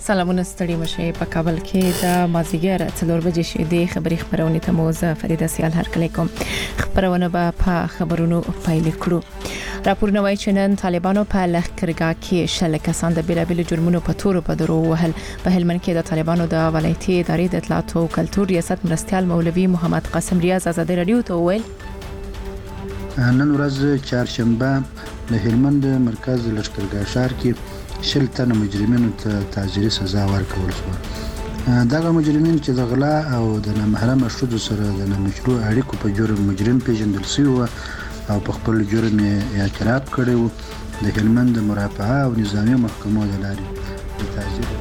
سلامونه ستړي مشه په کابل کې د مازیګر 4 بجې شې خبري خبرونه ته موزه فریده سیال هرکلی کوم خبرونه په خبرونو پایل کړو راپورونه وايي چې نن طالبانو په لښکرګاه کې شل کسان د بیلابل جرمونو په تور په درو وهل په هلمند کې د طالبانو د ولایتي ادارې د اطلاعات او کلتور ریاست مرستيال مولوي محمد قاسم ریاض آزادي رادیو ته ویل نن ورځ چهارشنبه د هلمند مرکز لښکرګاه ښار کې شل تنه مجرمینو ته تعزیري سزا ورکول شو دغه مجرمین چې د غلا او د نامحرمه ښځو سره د نامشروع اړیکو په جرم مجرم پیژندل شوی او په خپل جرم اعتراف کړی و د هلمند مرافعه او نظامی محکمو د لارې د تعزیري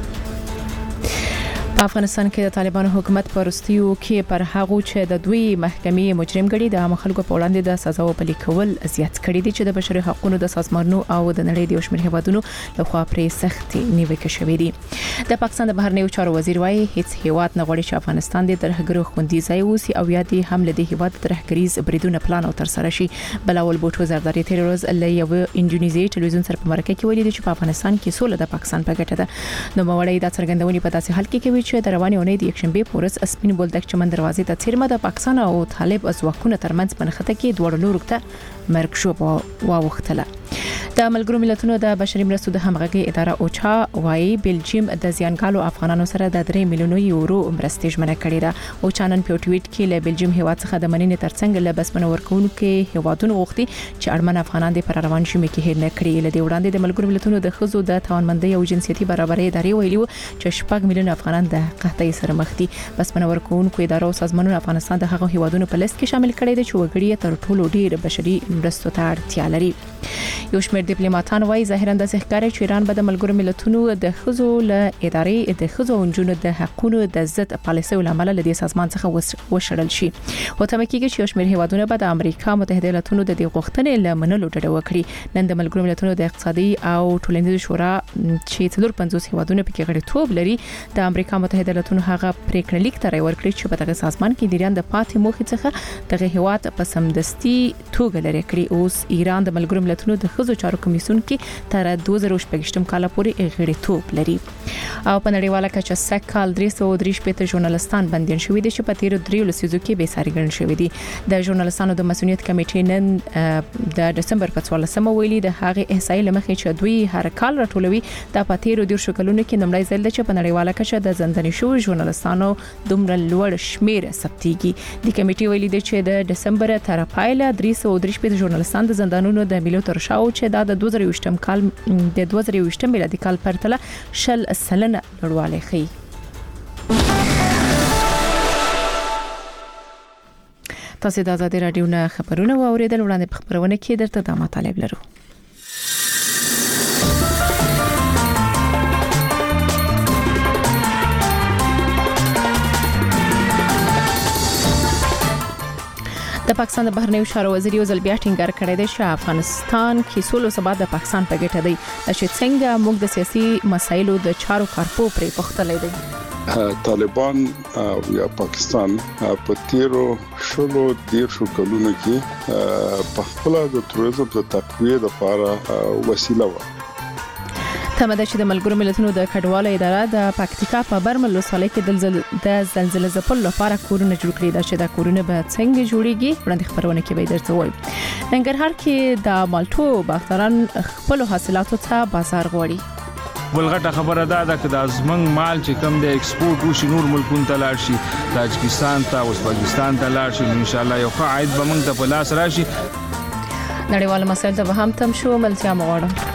په افغانستان کې د طالبانو حکومت پرستیو کې پر هغه چې د دوی محکمې مجرم ګړي د مخالفت په وړاندې د سزا او پلي کول زیات کړي دي چې د بشري حقوقو د سازمانونو او د نړۍ د شمېر هیوادونو لخوا پرې سختي نیوکه شوې دي د پاکستان د بهرنیو چارو وزیر وايي هیڅ هیواد نه غواړي چې افغانستان د ترهګرو خوندي ځای ووسي او یا د حمله د هیواد ترهګریز بریدونه پلان او تر سره شي بلاول بوټو زرداری تیر ورځ له یو انډونیزي ټلویزیون سره په مرکه کې ویلي چې په افغانستان کې سوله د پاکستان په ګټه ده نو موړی د څرګندونې په داسې حال کې کوي چې د رواني اونۍ د یکشنبه پورس اسپین بولدک چمن دروازې ته څیرمه د پاکستان او طالب ځواکونو ترمنځ په نښته کې دوړ لورو ته مرګ شو واوختله د ملګرو ملتونو د بشري مرستو د همغږي اداره اوچا وايي بلجیم د زیانګالو افغانانو سره د 3 میلیون یورو مرستې ژمنه کړې ده او چانن په ټویټ کې له بلجیم هیواد څخه د مننې ترڅنګ له بسمنه ورکوونکو هیوادونو غوښتي چې اړمن افغانان د پر روان شي مې کې هیر نه کړي له دې وړاندې د ملګرو ملتونو د خزو د توانمندۍ او جنسيتي برابرۍ ادارې ویلي چې 4 میلیون افغانان د قحطۍ سره مخ دي بسمنه ورکوونکو ادارو او سازمانونو افغانستان د هغو هیوادونو په لیست کې شامل کړي دي چې وګړي تر ټولو ډیر بشري مرستو ته اړتیا لري یو شمېر ډیپلوماټان وايي ظاهرا د ښکاري چې ایران به د ملګرو ملتونو د خزو له ادارې د خزو انجونو د حقوقو د ضد پالیسي ولامل لدې سازمان څخه وشړل شي او تم کېږي چې یو شمېر هیوادونه به د امریکا متحده ایالاتونو د غوښتنې لمنلو ډډه وکړي نن د ملګرو ملتونو د اقتصادي او ټولنیز شورا چې 450 هیوادونه پکې غړیتوب لري د امریکا متحده ایالاتونو هغه پریکړه لیک تر ورکړي چې په دغه سازمان کې د ایران د پاتې موخې څخه دغه هیواد په سمدستي توګه لري کړی اوس ایران د ملګرو ملتونو د خزو چارو کمیسیون کې تر 2018 کال پورې غړیتوب لري او په نړیواله کچه سکهال 335 ژورنالستان بندیان شوي دي چې په تیر 3 لسیزو کې به ساري ګڼل شوي دي د ژورنالستانو د مسؤلیت کمیټې نن د دسمبر په 14مه ویلي د هغه احصایې لمخې چې دوی هر کال راټولوي د پاتیرو د شکلونو کې نمړی ځل چې په نړیواله کچه د زنداني شو ژورنالستانو دومره لوړ شمیر ثبتيږي د کمیټې ویلي دی چې د دسمبر تر پایله 335 ژورنالستان د زندانونو د ملي تر شاو چې د 2020 کال د 2020 میلادي کال پرتله شل سلنه لوړوالی ښيي تاسو د آزادي رادیو نه خبرونه واوریدل وړاندې په خبرونه کې درته د مطالب لرو د پاکستان د بهرنیو چارو وزیر یو ځل بیا ټینګار کړی دی چې افغانستان کې سولو ثبات د پاکستان په ګټه دی چې څنګه موږ د سیاسي مسایلو د چارو کارپو پرې پختلې دي طالبان یا پاکستان په تیرو شلو کلونو کې په خپل د تروریزم د تقویه لپاره وسیله و تمه چې د ملګرو ملتونو د کډوالو اداره د پکتیکا په برمل ولسوالۍ کې د زلزلې ځپلو لپاره کورونه جوړ کړي دا چې د کورونه به څنګه جوړیږي وړاندې خبرونه کې به درته وایم ننګرهار کې د مالټو باغداران خپل حاصلاتو ته بازار غواړي ولغټه خبره ده چې د ازمنګ مال چې کم د ایکسپورټ وشي نور ملکونو ته لاړ شي تاجکستان ته او ازبکستان ته لاړ شي ان شاء الله یو ښه عاید به موږ ته په لاس راشي نړیوال مسایل ته هم تم شو ملتیا مغواړم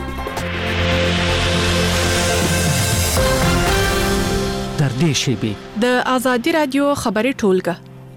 در دې شیبه د آزادي رادیو خبري ټولګه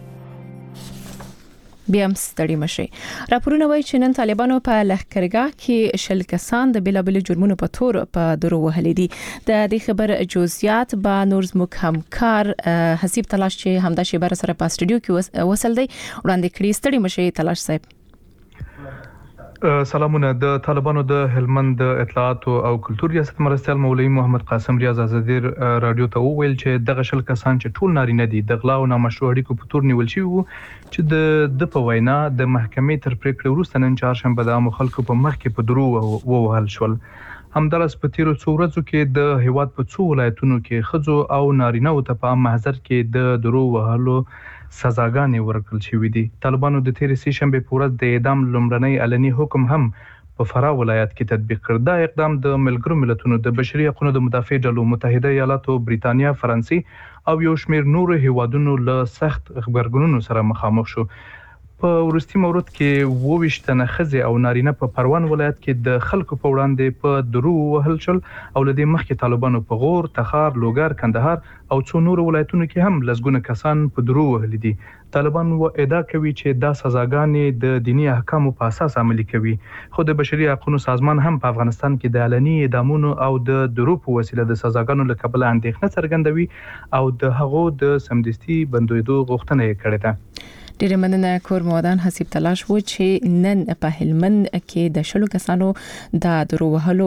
بیا هم ستړي مشي راپورونه وایي چې نن طالبانو په لښکرګاه کې شل کسان د بیلابل جرمونو په تور په درو وهلي دي د دې خبر جزئیات به نور زموږ همکار حسیب تلاش چې همدا شی بر سره په استودیو کې وصل دی وړاندې کړی ستړي مشي تلاش صاحب سلامونه د طالبانو د هلمند اطلاعات او کلتور ریاست مرستيال مولوي محمد قاسم ریاض آزادي رادیو ته ویل چې دغه شل کسان چې ټول نارینه دي د غلا او نامشروع اړیکو په تور نیول شوی وو چې د په وینا د محکمې تر پریکړې وروسته نن چهارشنبه د عام خلکو په مخ کې په درو ووهل شول همدارس په تیرو څو ورځو کې د هیواد په څو ولایتونو کې ښځو او نارینه‌و ته په محضر کې د درو وهلو سزاګانې ورکړل شوې دي. طالبانو د تیرې سې شنبې په ورځ د اعدام لومړنی علني حکم هم په فراه ولایت کې تطبیق کړ. دا اقدام د ملګرو ملتونو د بشري حقوقو د مدافع ډلو، متحده ایالاتو، بریتانیا، فرانسې او یو شمېر نورو هیوادونو له سخت غبرګونونو سره مخامخ شو. په وروستي مورد کې 22 تنه ښځې او نارینه په پروان ولایت کې د خلکو په وړاندې په درو وهل شول او له دې مخکې طالبانو په غور، تخار، لوګر، کندهار او څو نورو ولایتونو کې هم لسګونه کسان په درو وهلي دي. طالبان ادعا کوي چې دا سزاګانې د دینی احکامو په اساس عملي کوي. خو د بشري حقوقو سازمان هم په افغانستان کې د علني اعدامونو او د درو په وسیله د سزاګانو له کبله اندېښنه څرګندوي او د هغو د سمدستي بندیدو غوښتنه یې کړې ده. ډیره مننه کور موادان حسیب تلاش و چې نن په هلمند کې د شلو کسانو د درو وهلو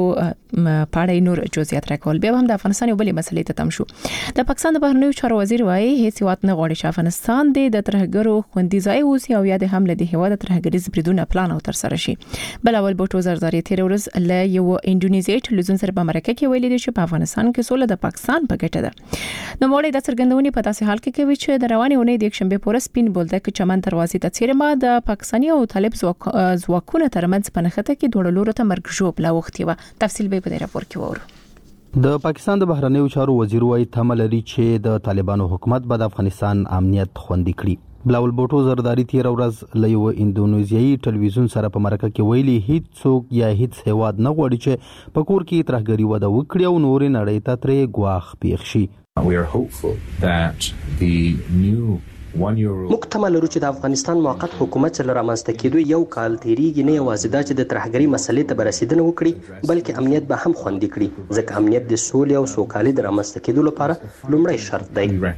پاړې نور جزئیات راکول. بیا هم د افغانستان یو بلې مسلې ته تم شو. د پاکستان د بهرنیو چارو وزیر وايي هیڅ وخت نه غواړي چې افغانستان د ترهګرو خوندي ځای اوسي او یا د حمله د هیواد ترهګریز بریدونه پلان او تر سره شي. بل اول بوټو زرداری تیر ورځ له یو انډونیزیایي ټلویزیون سره په مرکه کې ویلي چې په افغانستان کې سوله د پاکستان په ګټه ده. نو مولوی د څرګندونې په تاسو حال کې کوي چې د روانې اونۍ د یک شنبه پورې سپین بولدک چمن دروازې ته چیرما د پاکستاني او طالب ځواکونو ترمنځ په نښته کې دوه لورو ته مرګ ژوب لا وختي و. تفصیل به په راپور کې وورو. د پاکستان د بهرنیو چارو وزیر وايي تمه لري چې د طالبانو حکومت به د افغانستان امنیت خوندي کړي. بلاول بوټو زرداری تیر ورځ له یو انډونیزیایي ټلویزیون سره په مرکه کې ویلي هیڅ څوک یا هیڅ هیواد نه غواړي چې په کور کې ترهګري وده وکړي او نورې نړۍ ته ترې ګواښ پیښ شي. We are hopeful that the new موږ تمه لرو چې د افغانستان موقت حکومت سره رامنځته کېدو یو کال تیریږي، نه یوازې دا چې د ترهګرۍ مسلې ته برسېدنه وکړي بلکې امنیت به هم خوندي کړي، ځکه امنیت د سولې او سوکالۍ د رامنځته کېدو لپاره لومړی شرط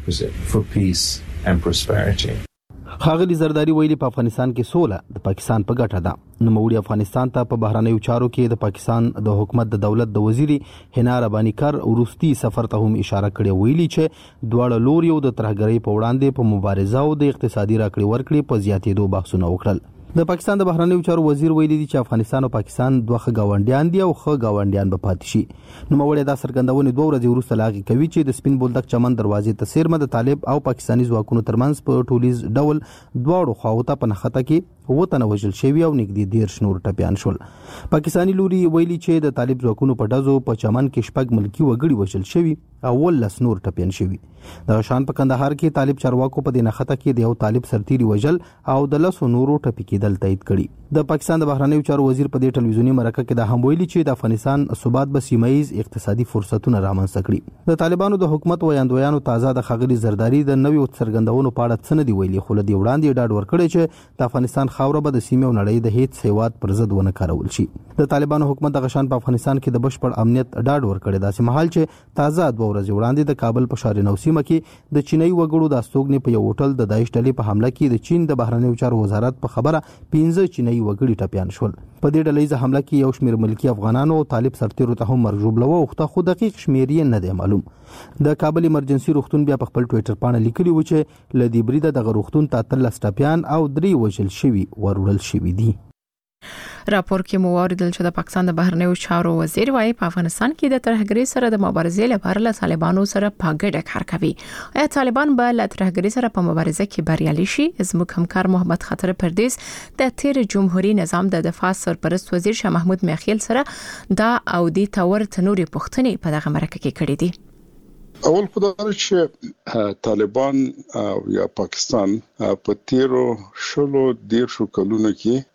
دی. ښاغلي زرداری ویلي په افغانستان کې سوله د پاکستان په ګټه ده. نوموړي افغانستان ته په بهرنیو چارو کې د پاکستان د حکومت د دولت د وزیري حنا رباني کر وروستي سفر ته هم اشاره کړې، ویلي چې دواړه لوري د ترهګرۍ په وړاندې په مبارزه او د اقتصادي راکړې ورکړې په زیاتېدو بحثونه وکړل. د پاکستان د بهرنیو چارو وزیر ویلي دي چې افغانستان او پاکستان دوه ښه ګاونډیان دي او ښه ګاونډیان به پاتې شي. نوموړي دا څرګندونې 2 ورځې وروسته لاغي کوي چې د سپین بولدک چمن دروازې ته څیرمه د طالب او پاکستاني ځواکونو ترمنځ په ټولیز ډول دواړو خواو ته په نښته کې وطن وژل شوی او نږدې 10 نور ټپیان شول. پاکستاني لوري ویلي چې د طالب ځواکونو په ډزو په چمن کې شپږ ملکی وګړي وژل شوی او 10 نور ټپیان شوی. د شان په کندهار کې طالب چارواکو په دې نښته کې د یو طالب سرتیري وژل او د 10 نورو ټپي کېدل تایید کړي. د پاکستان د بهرنیو چارو وزیر په دې ټلویزیونی مرکه کې دا هم ویلي چې د افغانستان ثبات به سیمایي اقتصادي فرصتونه رامنځته کړي. د طالبانو د حکومت ویاندویانو تازه د خغلی زرداری د نویو څرګندونو په اړه څه نه دی ویلي، خو له دې وړاندې ډاډ ورکړی چې د افغانستان خاوره به د سیمې او نړۍ د هیڅ هیواد پر ضد ونه کارول شي. د طالبانو حکومت د غشان په افغانستان کې د بشپړ امنیت ډاډ ورکړی، داسې مهال چې تازه 2 ورځې وړاندې د کابل په شاري نو سیمه کې د چینایي وګړو د استوګنې په یو هوټل د داعش ډلې په حمله کې د چین د بهرنیو چارو وزارت په خبره 15 چینایي وګړي ټپیان شول. په دې ډلې حمله کې یو شمېر ملکی افغانانو او طالب سرتیرو ته هم مرګ ژوبله وخته، خو دقیق شمېر یې نه دی معلوم. د کابل ایمرجنسي روغتون بیا په خپل ټوئیټر باندې لیکلی و چې ل دې بریده د روغتون ته 13 ټپیان او 3 وژل شوي وروړل شوي دي. راپور کې مو واردل چې د پاکستان د بهرنیو چارو وزیر وايي په افغانستان کې د ترهګرۍ سره د مبارزې لپاره له طالبانو سره په ګډه کار کوي. آیا طالبان به له ترهګرۍ سره په مبارزه کې بریالي شي؟ زموږ همکار محمد خاطر پردیس د تیر جمهوریت نظام د دفاع سرپرست وزیر شاه محمود میخیل سره دا او د تور تنوري پښتنې په دغه مرکه کې کړې دي. اول خدای چې طالبان یا پاکستان په تیرو شلو دیرشو کلونو کې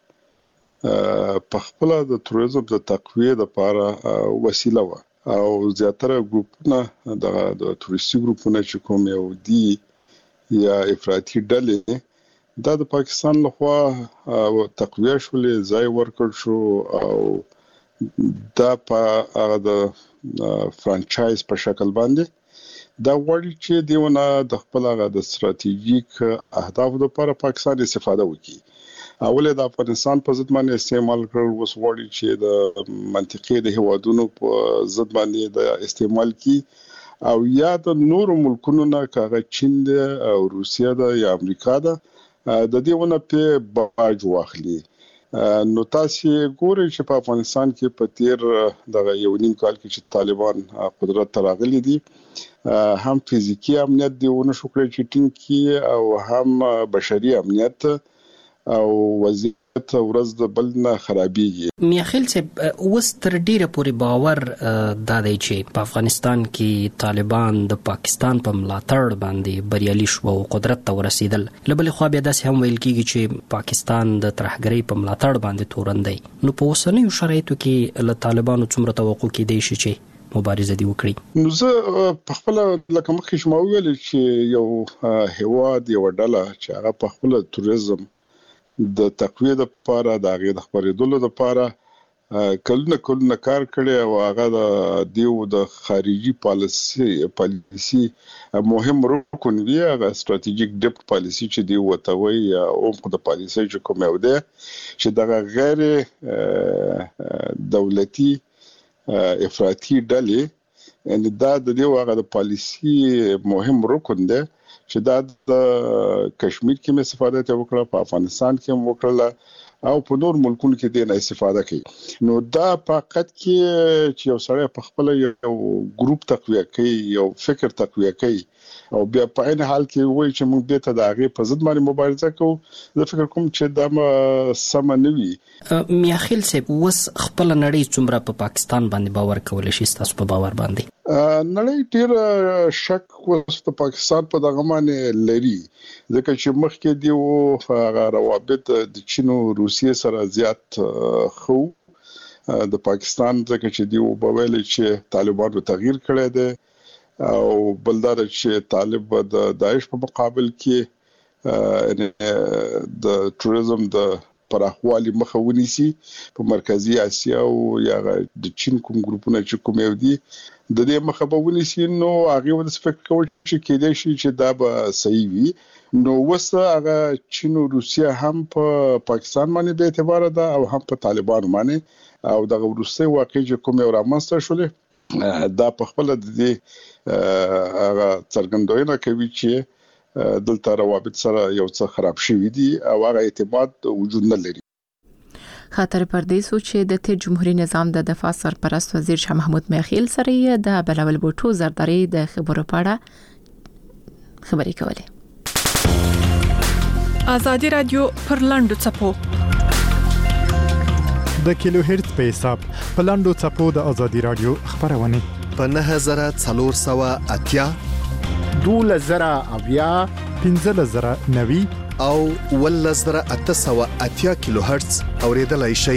په خپل د تروریزم د تقویه لپاره وسیله و او زیاتره ګروپونه د تروریستي ګروپونه چې کوم یو دي یا افراطي ډلې د پاکستان لخوا تقویه شولې، ځای ورکړ شو او دا په د فرانچایز په شکل باندې دا وړي چې دیونه د خپل د ستراتیژیک اهدافو لپاره پاکستان استفاده وکړي. اوله د افغانستان په ضد باندې استعمال کړل، اوس وړي چې د منطقې د هوادونو په ضد باندې د استعمال کی او یا د نورو ملکونو نه کاغه چین او روسیا د یا امریکا د دېونه په باج واخلي. نو تاسو ګورئ چې په افغانستان کې په تیر د یو نیم کال کې چې طالبان قدرت ته راغلي دي هم فزیکی امنیت دی ونه شو کړی چې ټینګ کی او هم بشري امنیت او وضعیت ورځ د بل نه خرابېږي. میاخیل صاحب اوس تر ډیره پورې باور دا دی چې په افغانستان کې طالبان د پاکستان په ملاتړ باندې بریالي شو او قدرت ته ورسېدل. له بلې خوا بیا داسې هم ویل کېږي چې پاکستان د ترهګرۍ په ملاتړ باندې تورن دی. نو په اوسنیو شرایطو کې له طالبانو څومره توقع کېدای شي چې مبارزه دی وکړي؟ نو زه په خپل لکه مخکې شما ویل چې یو هیواد یو ډله چې هغه په خپل توریزم د تقویه لپاره د هغه د خبرېدلو لپاره کلونه کار کړي او هغه د دیو د خارجي پالیسی مهم رکن وی هغه استراتیژیک ډیپټ پالیسی چې دی وتوي او د پالیسی چې کوم یو ده چې د غیر دولتي افراطي ډلې ان دا د دیو هغه د پالیسی مهم رکن ده چې دا د کشمیر کې مې استفاده وکړه، په افغانستان کې هم وکړه او په نور ملکونو کې دې نه استفاده کوي. نو دا فقط کې چې یو سړی په خپل یو ګروپ تقویه کوي، یو فکر تقویه کوي او بیا په عین حال کې وایي چې موږ به ته د هغه په ضد باندې مبارزه کوو، زه فکر کوم چې دا سم نه وي. میاخیل صاحب اوس خپل نړۍ څومره په پاکستان باندې باور کولای شي؟ تاسو په باور باندې نړۍ ډیر شک اوس د پاکستان په دغه باندې لري، ځکه چې مخکې دی او هغه روابط د چین او روسیې سره زیات خو د پاکستان ځکه چې دی او بویل چې طالبانو تغییر کړی دی او بلدار چې طالب د داعش په مقابل کې د ټوریزم د پراخوالي مخه ونیسي په مرکزی اسیا او یا د چین کوم ګروپونه چې کوم یو دي د دې مخه به ونیسي. نو هغه ود فکر کوي چې کېدای شي چې دا به صحیح وي. نو وسه هغه چین او روسیا هم په پاکستان باندې به اعتبار ده او هم په طالبان باندې او د روسي واقع چې کوم یو رامنځته شولې دا په خپل د دې هغه څرګندونه کوي چې دلته روابط سره یو څه خراب شوي دي او هغه اعتماد وجود نه لري. خاطر پردیسو چې د تیر جمهوریت نظام د دفاع سرپرست وزیر شاه محمود میاخیل سره د بلول بوټو زرداری د خبرو پاړه خبرې کولې. آزادي رادیو پر لاندو چپو د کیلو هرتز په حساب په لاندو چپو د آزادي رادیو خبرونه په 9480 2000 1590 او 1880 کیلو هرتز اوریدلای شي.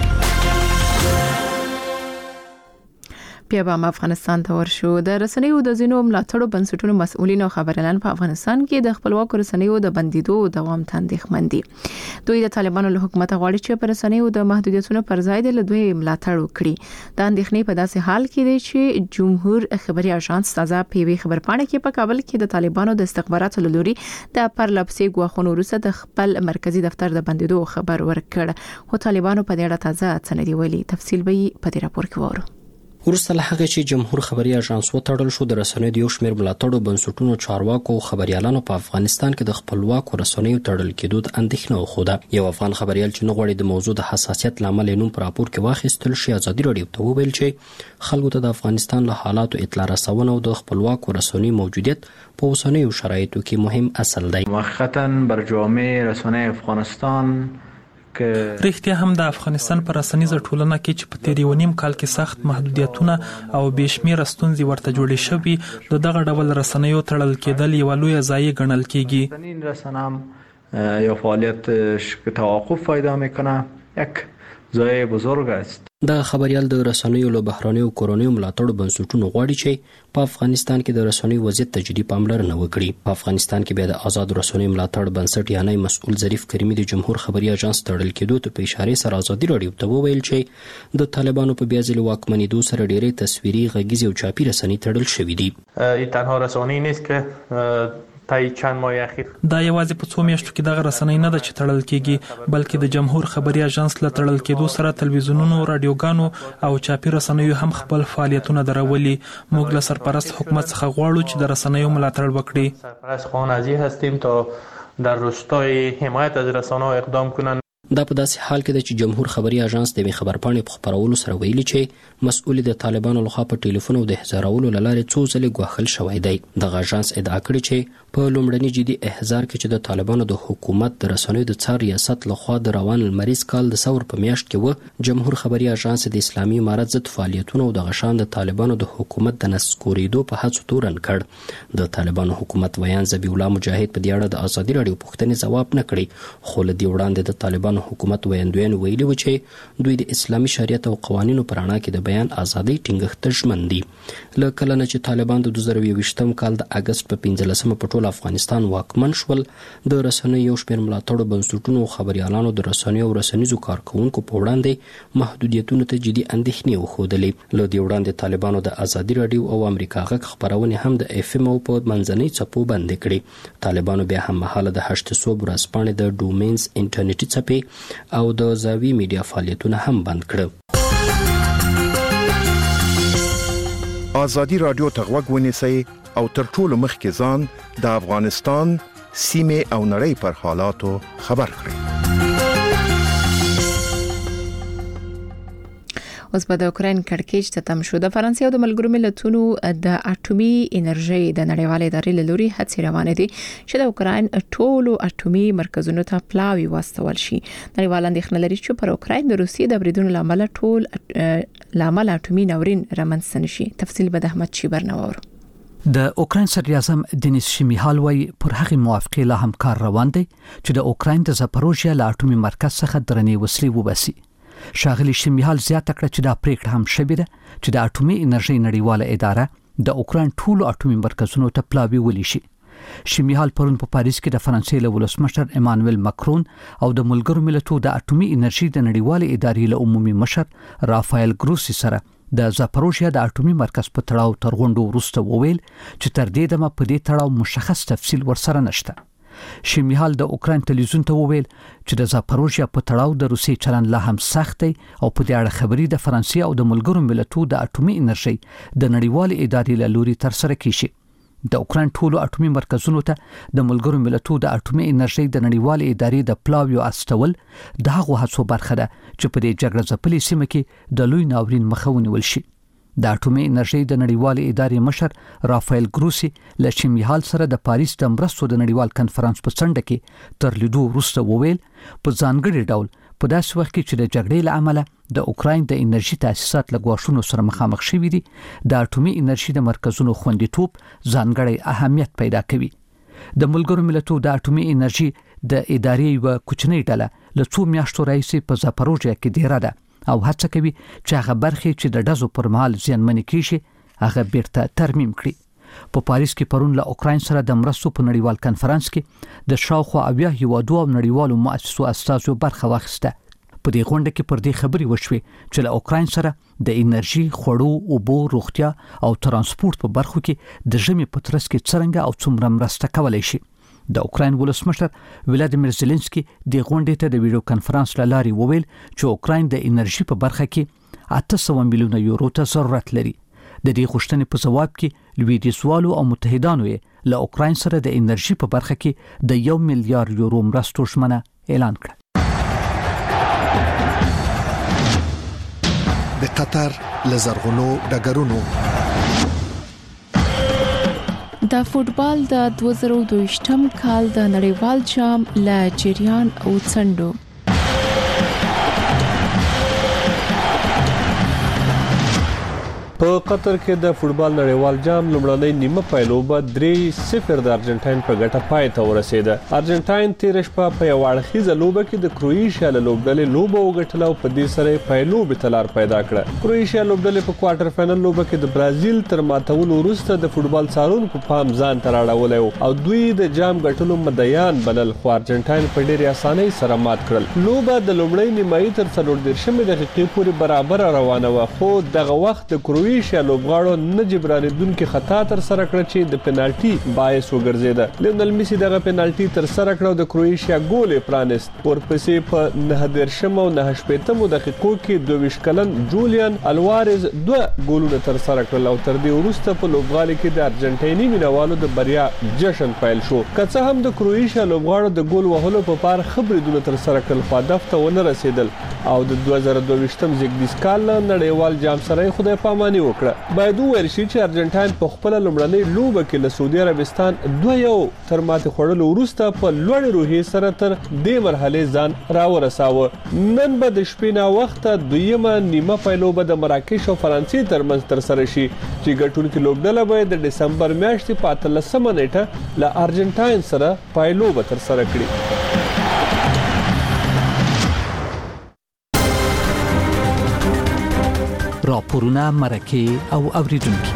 بیا به افغانستان ته ورشو. د رسنیو د زینو ملاتړو بنسټونو مسؤلین او خبريالان په افغانستان کې د خپلواکو رسنیو د بندیدو دوام تندخمن دي. دوی د طالبانو له حکومت غواړي چې پر رسنیو د محدودیتونو پر ځای د دوی ملاتړ وکړي. د اندېښنې په داسې حال کې دی چې جمهور خبري اژانس تازه پیوي خبرپاڼه کې په کابل کې د طالبانو د استخباراتو لوري د پرلپسې غواخونو وروسته د خپل مرکزی دفتر د بندیدو خبر ورکړ. خو طالبانو په دې اړه تازه څه نه دی ویلي. تفصیل به په دې راپور کې وورو. ورسته له هغه چې جمهور خبري اژانس وټړل شو، د رسنیو د یو شمېر ملاتړو بنسټونو چارواکو او خبريالانو په افغانستان کې د خپلواکو رسنیو تړل کېدو د اندېښنه وخوده. یو افغان خبريال چې نغوړي د موضوع د حساسیت لامل نوم پر راپور کې واخیستل شي، آزادي رادیو ته وویل چې خلکو ته د افغانستان له حالاتو اطلاع رسونه او د خپلواکو رسنیو موجودیت په اوسنیو شرایطو کې مهم اصل دی. واقعا برجامه رسنۍ افغانستان رښتیا هم د افغانستان پر رسنیزه ټولنه کې چې په تیر یو نیم کال کې سخت محدودیتونه او بشمیر ستونزې ورته جوړې شوې، دغه ډول رسنیو تړل کېدل یو لوی ضایع ګڼل کېږي. این رسانه یا فعالیت توقف پیدا میکنه یک ضایع بزرگ است. د خبريال د رسنیو له بهراني او کورونیو ملاتړو بنسټونو غواړي چې په افغانستان کې د رسنیو وضعیت ته جدي پاملرنه وکړي. په افغانستان کې به د آزاد رسنیو ملاتړ بنسټ یعنی مسؤل ظریف کریمي د جمهور خبري اژانس تړل کېدو ته په اشاره سره آزادي رادیو ته وویل چې د طالبانو په بیازل واکمنېدو سره ډېرې تصویري غږیزي او چاپي رسنۍ تړل شوې دي. این تنها رسانه‌ای نیست که تای چند ماه اخیر دا یوازې په څو میاشتو کې دغه رسنۍ نه ده چې تړل کېږي، بلکې د جمهور خبري اژانس له تړل کېدو سره تلویزیونونو، رادیوګانو او چاپي رسنیو هم خپل فعالیتونه درولي. موږ له سرپرست حکومت څخه غواړو چې د رسنیو ملاتړ وکړي. سرپرست خان ازی هستیم تا در راستای حمایت از رسانه‌ها اقدام کنند. دا په داسې حال کې چې جمهور خبري اژانس د خبرپاڼې په خبرولو سره ویلي چې مسؤل د طالبانو لخوا په ټلیفون او د احضارولو لاره څو ځله غوښل شوی دی. د اژانس ادعا کړې چې په لومړني جدي احضار کې چې د طالبانو د حکومت د رسنیو د څار ریاست لخوا د روان المریز کال د ثور په میاشت کې و جمهور خبري اژانس د اسلامي امارت ضد فعالیتونو او د غشان د طالبانو د حکومت د نسکوریدو په هڅو تورن کړ. د طالبانو حکومت ویان ذبیح الله مجاهد په دې اړه د ازادي رادیو پوښتنې ځواب نه کړی، خو له دې وړاندې د طالبانو حکومت ویاندویان ویلي و چې دوی د اسلامي شریعت او قوانینو پر اړه کې د بیان ازادي ټینګښت ژمن دي. له کله نه چې طالبان د 2020م کال د اگست په 15مه په ټول افغانستان واکمن شول، د رسنیو یو شمېر ملاتړو بنسټونو او خبريالانو د رسنیو او رسنیزو کارکونکو په وړاندې محدودیتونو ته جدي اندېښنې وښودلې. له دې وړاندې طالبانو د ازادي رادیو او امریکا غږ خبرونه هم د اف ام او په منځنۍ څپو بند کړې. طالبانو بیا هم مهاله د 800 ورځپاڼې د ډومینز انټرنیټي څپې او د زاوی میډیا فعالیتونه هم بند کړل. آزادی رادیو ته غوږ ونیسئ او تر ټولو مخکې ځان د افغانستان سیمې او نړۍ پر حالاتو خبر کړئ. اوس په د اوکراین کړکېچ ته تم شو. د فرانسې او د ملګرو ملتونو د اټومي انرژي د نړیوالې ادارې له لوري هڅې روانې دي چې د اوکراین ټولو اټومي مرکزونو ته پلاوی واستول شي. نړیوال اندېښنه لري چې پر اوکراین د روسیې د بریدونو لامل اټومي ناورین رامنځته نشي. تفصیل به د احمد چیبر نوور. د اوکراین صدر اعظم دنیس شمیهال وایي پر هغه موافقه لا هم کار روان دی چې د اوکراین د زاپاروژیا له اټومي مرکز څخه درنې وسلې وباسي. شاغلی شمیهال زیاته کړه چې دا پریکړه هم شوې ده چې د اټومي انرژي نړیواله اداره د اوکراین ټولو اټومي مرکزونو ته پلاوی ولي شي. شمیهال پرون په پاریس کې د فرانسې له ولسمشر ایمانوئل ماکرون او د ملګرو ملتونو د اټومي انرژي د نړیواله ادارې له عمومي مشر رافایل ګروسی سره د زاپاروژیا د اټومي مرکز په تړاو تر غونډو وروسته وویل چې تر دې دمه په دې تړاو مشخص تفصیل ورسره نشته. شمیهال د اوکراین تلویزیون ته وویل چې د زاپاروژیا په تړاو د روسي چلن لا هم سخت دی او په دې اړه خبري د فرانسې او د ملګرو ملتونو د اټومي انرژي د نړیوال ادارې له لوري تر سره کیږي. د اوکراین ټولو اټومي مرکزونو ته د ملګرو ملتونو د اټومي انرژي د نړیوال ادارې د پلاویو استول د هغو هڅو برخه ده چې په دې جګړه ځپلې سیمه کې د لوی ناورین مخه ونیول شي. د اټومي انرژي د نړیوال ادارې مشر رافایل ګروسی له شمیهال سره د پاریس د مرستو د نړیوال کنفرانس په څنډه کې تر لیدو وروسته وویل په ځانګړي ډول په داسې وخت کې چې د جګړې له امله د اوکراین د انرژي تاسیسات له ګواښونو سره مخامخ شوي دي، د اټومي انرژي د مرکزونو خوندیتوب ځانګړی اهمیت پیدا کوي. د ملګرو ملتونو د اټومي انرژي د ادارې یو کوچنۍ ډله له څو میاشتو راهیسې په زاپاروژیا کې دیره ده او هڅه کوي چې هغه برخې چې د ډزو پر مهال زیانمنې کیږي هغه بیرته ترمیم کړي. په پاریس کې پرون له اوکراین سره د مرستو په نړیوال کنفرانس کې د شاوخوا 80 هیوادو او نړیوالو مؤسسو استازو برخه واخیسته. په دې غونډه کې پر دې خبرې وشوې چې له اوکراین سره د انرژي، خوړو، اوبو، روغتیا او ترانسپورت په برخو کې د ژمي په ترڅ کې څرنګه او څومره مرسته کولای شي. د اوکراین ولسمشر ولادیمیر زيلنسکي د غونډې ته د ویډیو کنفرانس لاري وویل چې اوکراین د انرژي په برخه کې 800 میلیونه یورو ته ضرورت لري. د دې غوښتنې په جواب کې لویدیځوالو او متحدانو یې له اوکراین سره د انرژي په برخه کې د 1 میلیارډ یورو مرستو ژمنه اعلان کړه. د قطر لزرغونو ډګرونو د فوټبال د 2022م کال د نړیوال جام له جریان او څنډو په قطر کې د فوټبال نړیوال جام لومړنۍ نیمه پایلوبه 3-0 د ارجنټاین په ګټه پای ته ورسېده. ارجنټاین تیر شپه په یو اړخیزه لوبه کې د کروئیشیا له لوبډلې لوبه وګټله او په دې سره پایلوبې ته لار پیدا کړه. کروئیشیا لوبډلې په کوارټر فائنل لوبه کې د برازیل تر ماتولو وروسته د فوټبال څارونکو پام ځان ته راړولی او دوی د جام ګټلو مدعیان بلل، خو ارجنټاین په ډېرې اسانۍ سره مات کړل. لوبه د لومړۍ نیمایي تر 40 دقیقې پورې برابر روانه وه، خو دغه وخت د کروئیشیا لوبغاړو نه جبرانیدونکو خطا تر سره کړ چې د پنالټي باعث وګرځیده. لیونل میسی دغه پنالټي تر سره کړ د کروئیشیا ګول پرانست. ورپسې په 9 او 9 دقیقو کې 22 کلن جولیان الوارز 2 ګولونه تر سره کړل او تر دې وروسته په لوبغالي کې د ارجنټایني مینوالو د بریا جشن پیل شو. که څه هم د کروئیشیا لوبغاړو د ګول وهلو په پار خبرېدونه تر سره کړل خو هدف ته ونه رسیدل او د 2022م زیږدیز کال نړیوال جام سره خدای پاماني وکړه. باید وویل شي چې ارجنټاین په خپل لومړنۍ لوبه کې له سعودي عربستان 2-1 تر ماتې خوړلو وروسته په لوړ روحیې سره تر دې مرحله ځان راورساوه. نن به د شپې نا وخت دویمه نیمه پیلوبه د مراکش او فرانسې ترمنځ تر سره شي چې ګټونکو لوبډله به د دسمبر میاشتې په 13مه نیټه له ارجنټاین سره پایلوبه تر سره کړي. راپورونه مرکه او اوریدونکو.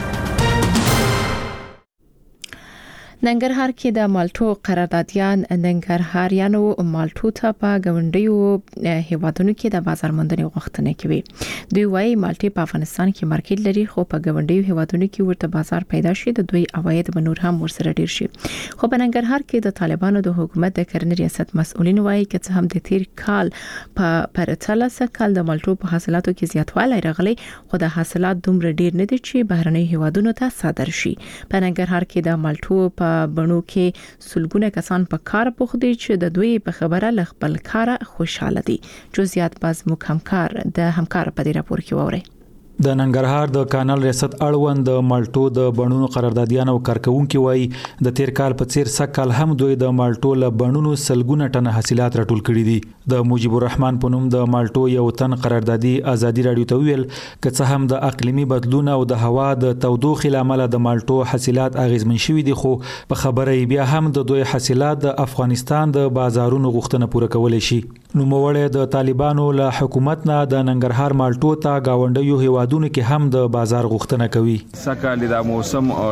ننګرهار کې د مالټو قراردادیان ننګرهاریانو مالټو ته په غونډیو هیوادونو کې د بازار موندنې غوښتنه کوي. دوی وايي مالټې په افغانستان کې مارکیټ لري خو په غونډیو هیوادونو کې ورته بازار پیدا شي د دوی عواید به نور هم ورسره ډیر شي. خو په ننګرهار کې د طالبانو د حکومت د کرنې ریاست مسؤلین وايي چې څه هم د تیر کال په پرتله کال د مالټو په حاصلاتو کې زیاتوالی راغلی خو د حاصلات دومره ډیر نه دي چې بهرنۍ هیوادونو ته صادر شي. په ننګرهار کې د مالټو په بڼو کې سلګونه کسان په کار بوخت دي چې د دوی په خبره ل خپل کار خوشاله دي. جزئیات باز همکار په دې راپور کې ووري. د ننګرهار د کانال ریاست اړوند د مالټو د بڼونو قراردادیان او کارکونکو وایي د تیر کال په څیر سکل هم دوی د مالټو له بڼونو سلګونه ټن حاصلات راټول کړي دي. د مجيب الرحمن په نوم د مالټو یو تن قراردادي ازادي رادیو ته ویل چې څه هم د اقلیمي بدلون او د هوا د تودوخې لامل د مالټو حاصلات اغیزمن شوي دي خو په خبره بیا هم د دوی حاصلات د افغانستان د بازارونو غوښتنه پوره کولای شي. نو موړې د طالبانو له حکومت نه د ننګرهار مالټو ته گاونډیو هیوادونو کې هم د بازار غوښتنه کوي. سکهاله د موسم او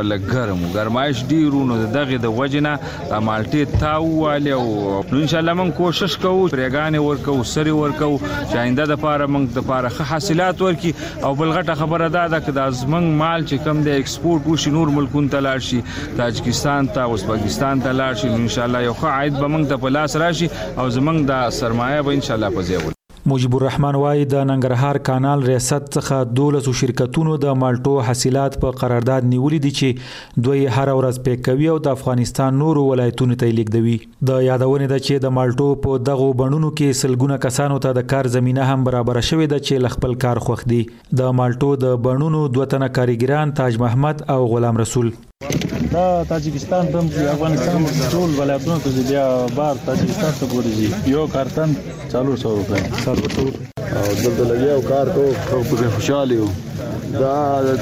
ګرمایش ډیرونو دغه د وجنه مالټې تاواله او ان شاء الله موږ کوشش کوو پرېګانې ورکو سری ورکو چې آینده د پاره موږ د پاره حاصلات ورکي او بلغټه خبره ده چې د ازمن مال چې کم د ایکسپورټ وشي نور ملکونو ته لاړ شي تاجکستان ته او ازبکستان ته لاړ شي ان شاء الله یو ښه عاید به موږ ته په لاس راشي او زموږ د سرمایه به ان شاء الله پځي. مجيب الرحمن وايي د ننګرهار کانال ریاست څخه 12 شرکتونو د مالټو حاصلات په قرارداد نیولې دي چې دوی هر ورځ پیک کوي او د افغانستان نورو ولایتونو ته لیږدوي. د یادونه ده چې د مالټو په دغه بڼونو کې سلګونه کسانو ته د کار زمينه هم برابر شوې ده چې خپل کار خوښ دي. د مالټو د بڼونو دوه تنه کاریګران تاج محمد او غلام رسول دا تاجکستان ته افغانستان ټول ولایتونو ته بیا بار تاجکستان ته ورځي یو کارتن 400 روپے او دلته لګیا او کار کو په خوشاله یو دا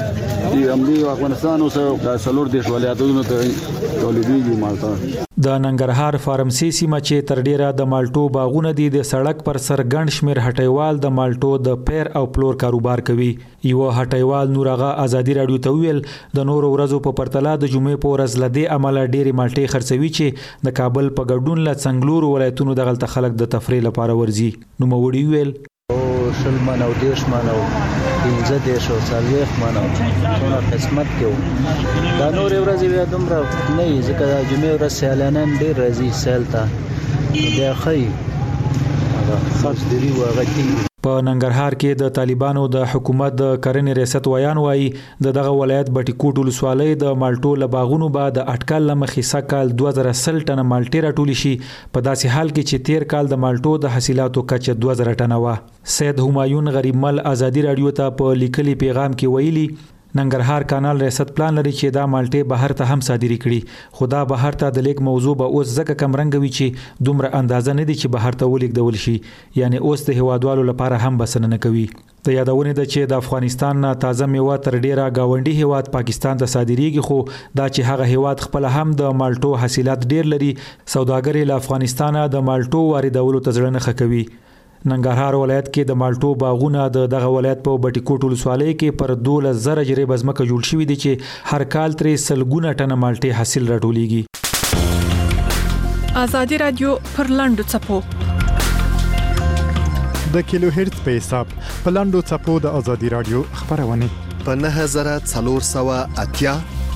د امنیت افغانستان اوسه سلور دیش ولایتونو ته تولیدي مالټا. د ننګرهار فارمسي سیمه چې تر ډیره د مالټو باغونه دي د سړک پر سر ګڼ شمیر هټیوال د مالټو د پیر او پلور کاروبار کوي. یو هټیوال نورغه ازادي رادیو ته ویل د نور ورځو په پرتله د جمعې په ورځ لدې عمل ډېری مالټې خرڅوي چې د کابل په ګډون له څنګلور ولایتونو د غلط خلک د تفریح لپاره ورځي. نو موړي ویل شلمان او دیش مانو 15 دیش او 40 مانو څونه قسمت کې دا نور ورځې بیا دومره نه ځکه د جمعې ورځ سیلانان ډېر راځي سیل ته بیا خی خاص دی وغتی. په ننګرهار کې د طالبانو د حکومت د کرنې ریاست ویان وایي دغه ولایت بټي کوټ ولسوالۍ د مالټو لباغونو بعد د اټکل لمخې سکهال 2000 ټن مالټې راټول شي په داسې حال کې چې تیر کال د مالټو د حاصلاتو کچه 2000 ټن و. سید همایون غریب مل ازادي رادیو ته په لیکلي پیغام کې ویلي ننګرهار کانال ریاست پلان لري چې دا مالټې بهر ته هم صادري کړي خو دا بهر ته د لیک موضوع به اوس ځکه کم رنګوي چې دومره اندازه نه دي چې بهر ته ولیکدول شي یعنی اوس د هوادوالو لپاره هم بسنه نه کوي. د یادونه ده چې د افغانستان نه تازه میوه تر ډیره گاونډي هیواد پاکستان ته صادریږي خو دا چې هغه هیواد خپل هم د مالټو حاصلات ډیر لري سوداګر له افغانستان د مالټو واردولو ته ځړنه خکوي. ننګرهار ولایت کې د مالټو باغونه دغه ولایت په بټي کوټ ولسوالۍ کې پر 12000 جری بزمکه جوړ شوې دي چې هر کال ترې سلګونه ټن مالټې حاصل راټولېږي. ازادي رادیو پر لاندو چپو د کیلو هرتز په حساب په لاندو چپو د ازادي رادیو خبرونه په 9480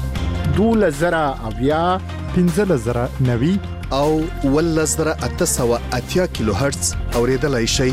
12090 15090 او 11880 کیلو هرتز اوریدلای شئ.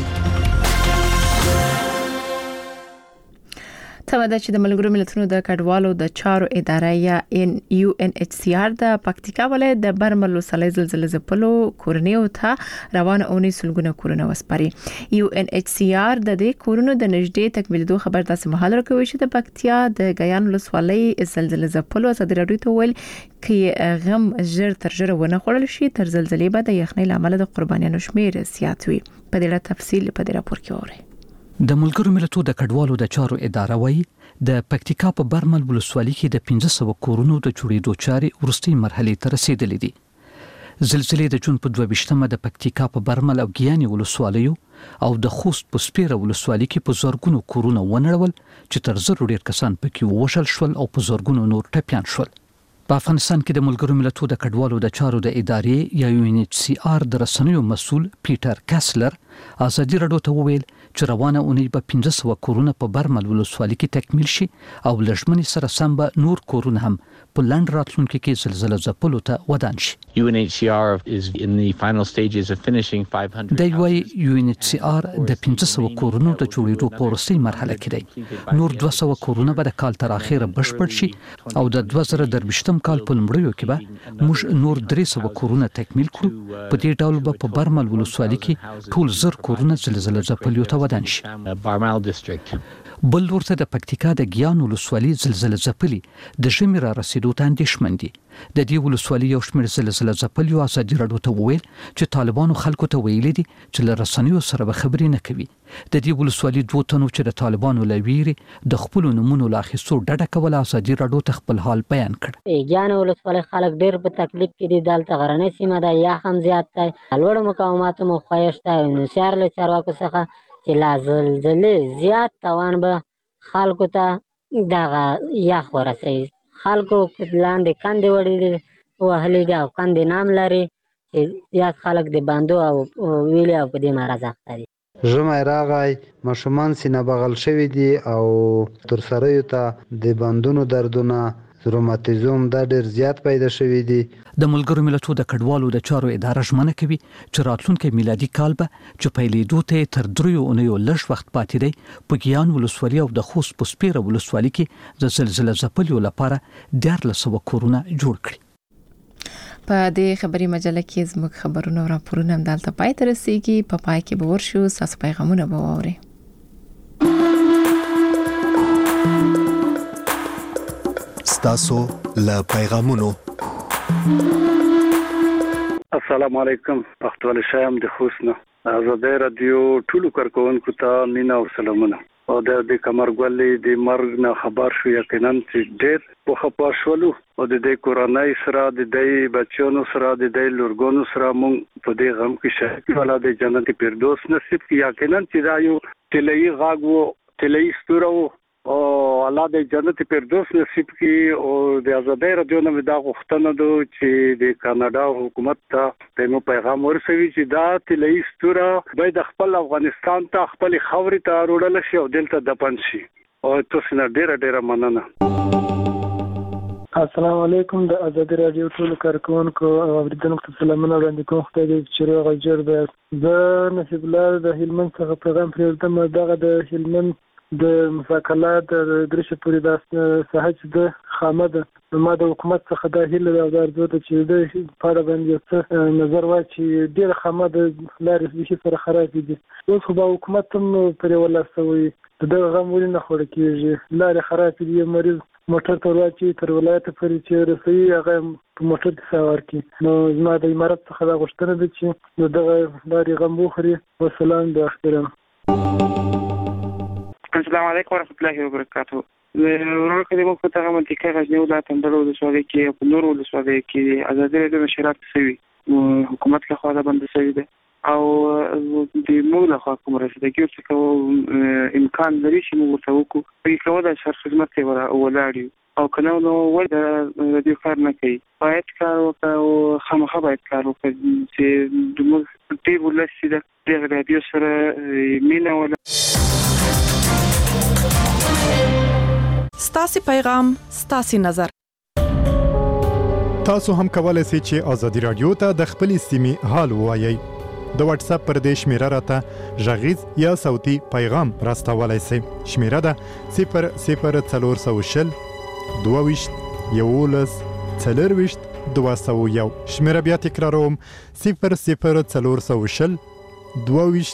تمه ده چې د ملګرو ملتونو د کډوالو د چارو اداره یا UNHCR د پکتیکا ولایت د برمل ولسوالۍ زلزلې ځپلو کورنیو ته روانه اونۍ سلګونه کورونه وسپاري. UNHCR د دې کورونو د نږدې تکمیلېدو خبر داسې مهال ورکوي چې د پکتیا د غیان ولسوالۍ زلزلې ځپلو ازادي راډیو ته ویل کې غم ژر تر ژره ونه خوړل شي تر زلزلې بعد د یخنۍ لامل د قربانیانو شمیر زیات وي. په دې اړه تفصیل په دې راپور کې اورئ. د ملګرو ملتونو د کډوالو د چارو اداره وايي د پکتیکا په برمل ولسوالۍ کې د 1500 کورونو د جوړېدو چارې وروستۍ مرحلې ته رسیدلې دي. زلزلې د جون په 22مه د پکتیکا په برمل او ګیاني ولسوالیو او د خوست په سپیره ولسوالۍ کې په زورګونو کورونه ونړول چې تر زر ډیر کسان پکې وشل شول او په زورګونو نور ټپيان شول. په افغانستان کې د ملګرو ملتونو د کډوالو د چارو د ادارې یا UNHCR د رسنیو مسؤل پیټر کاسلر ازادي راډیو ته وویل چې روانه اونۍ به 1500 کورونه په برمل ولسوالۍ کې تکمیل شي او لږمنې سره سم به نور کورونه هم په لاند راتلونکي کې زلزلې ځپلو ته ودان شي. UNHCR is in the final stages of finishing 500. د UNHCR د 1500 کورونو د جوړېدو په وروستۍ مرحله کې دی. نور 200 کورونه به د کال تر اخره بشپړ شي او د 2023م کال په لومړیو کې به موږ نور 300 کورونه تکمیل کړو. په دې ډول به په برمل ولسوالۍ کې ټول زر کورونه زلزلې ځپلو ته ودان شي. بل ورته د پکتیکا د ګیان ولسوالۍ زلزلې ځپلې د ژمي را رسیدو ته اندېښمن دي. د دې ولسوالۍ یو شمېر زلزلې ځپلو ازادي راډیو ته وویل چې طالبانو خلکو ته ویلي دي چې له رسنیو سره به خبرې نه کوي. د دې ولسوالۍ 2 تنو چې د طالبانو لویري د خپل نمونه لا اخیستو ډډه کوله ازادي راډیو ته خپل حال بیان کړ. ګیان ولسوالۍ خلک ډېر په تکلیف کې دي. دلته غرنۍ سیمه ده یا هم زیات دی. لوړ مقاومت مو خوښته نو شهر له چارواکو څخه چې لا زلزلې زیات توان به خلکو ته دغه یخ ورسوي. خلکو لاندې کندې وهلې دي او کندې نام لري چې زیات خلک د باندو او ویلې او په دې مرض اخته دي. ژمی راغی ماشومان سینه بغل شوي دي او تر سره ته د باندونو دردونه روماتیزم دا ډېر زیات پیدا شوی دي. د ملګرو ملتونو د کډوالو د چارو اداره ژمنه کوي چې راتلونکي میلادي کال به چې پیلېدو ته تر 3 اونیو لږ وخت پاتې دی په ګیان ولسوالۍ او د خوست په سپیره ولسوالۍ کې د زلزلې ځپلو لپاره 1400 کورونه جوړ کړي. په دې خبري مجله کې زموږ خبرونه او راپورونه هم دلته پای ته رسیدي. په پای کې به ورشو تاسو پیغامونه به واورئ. تاسو له پیغامونو. السلام علیکم. پښتون شایم د خوسنه ازادي رادیو ټولو کارکونکو ته مینا او سلامونه. او د کمرګولې د مرګ نه خبر شو یقینا چې ډېر په خپه شولو او د کورونای سره د بچونو سره د لورګونو سره مونږ په دې غم کې شهید ولا د جنت فردوس نصیب کی یقینا چې دا یو تلئی غاغ وو تلئی ستورو او الله د جنت فردوس نصیب کی او د ازادي رادیو نه دا غوښتنه ده چې د کاناډا حکومت ته د پیغام ورسوي چې دا تلئی ستوره باید خپل افغانستان ته خپل خاورې ته وروړل شي او دلته دفن شي. او تاسو نه ډیره مننه. السلام علیکم. د ازادي رادیو ټول کارکونکو او اوریدونکو ته سلامونه وړاندې کوم. خدای دې چې روغ جوړ ده. زه نصیب الله د هلمند څخه پیغام پرېږدم. دغه د هلمند د مفاکلات د درشه پوری د صحت د خامد ما د حکومت څخه د هیله او د ارزو ته چې د پاره باندې څه نظر واچي ډیر خامد لارې به سره خراب دي. اوس خو به حکومت هم پر ولاسوي د غم ولې نه خور کیږي. لارې خراب دي. مریض موټر تر واچي تر ولایت پورې چې رسوي هغه په موټر کې سوار کی. نو زما د امارات څخه د غوښتنه ده چې دغه لارې غم وخوري. والسلام د احترام. السلام علیکم ورحمۃ اللہ وبرکاتہ. ورور کله مو په هغه منطقه غزنی ولایت اندر ولسوالۍ کې په نور ولسوالۍ کې ازادي رادیو نشرات شوی حکومت له خوا بند شوی دی او د موږ له خوا کوم رسیدګي څخه امکان لري چې موږ ورته وکړو په کومه د شر خدمت ولاړ او کنه نو ول د دې کار نه کوي. باید کار او خامخا باید کار وکړي چې د موږ ټي ولسی د رادیو سره مینا ولا ستاسو پیغام ستاسو نظر تاسو هم کولای شئ چې ازادي رادیو ته د خپل سیمې حال ووایي د واتس اپ پر دې شمیره راته غږیز یا صوتي پیغام راستولای شئ شمیره ده 00420 22 11 201 شمیره بیا تکراروم 00420 22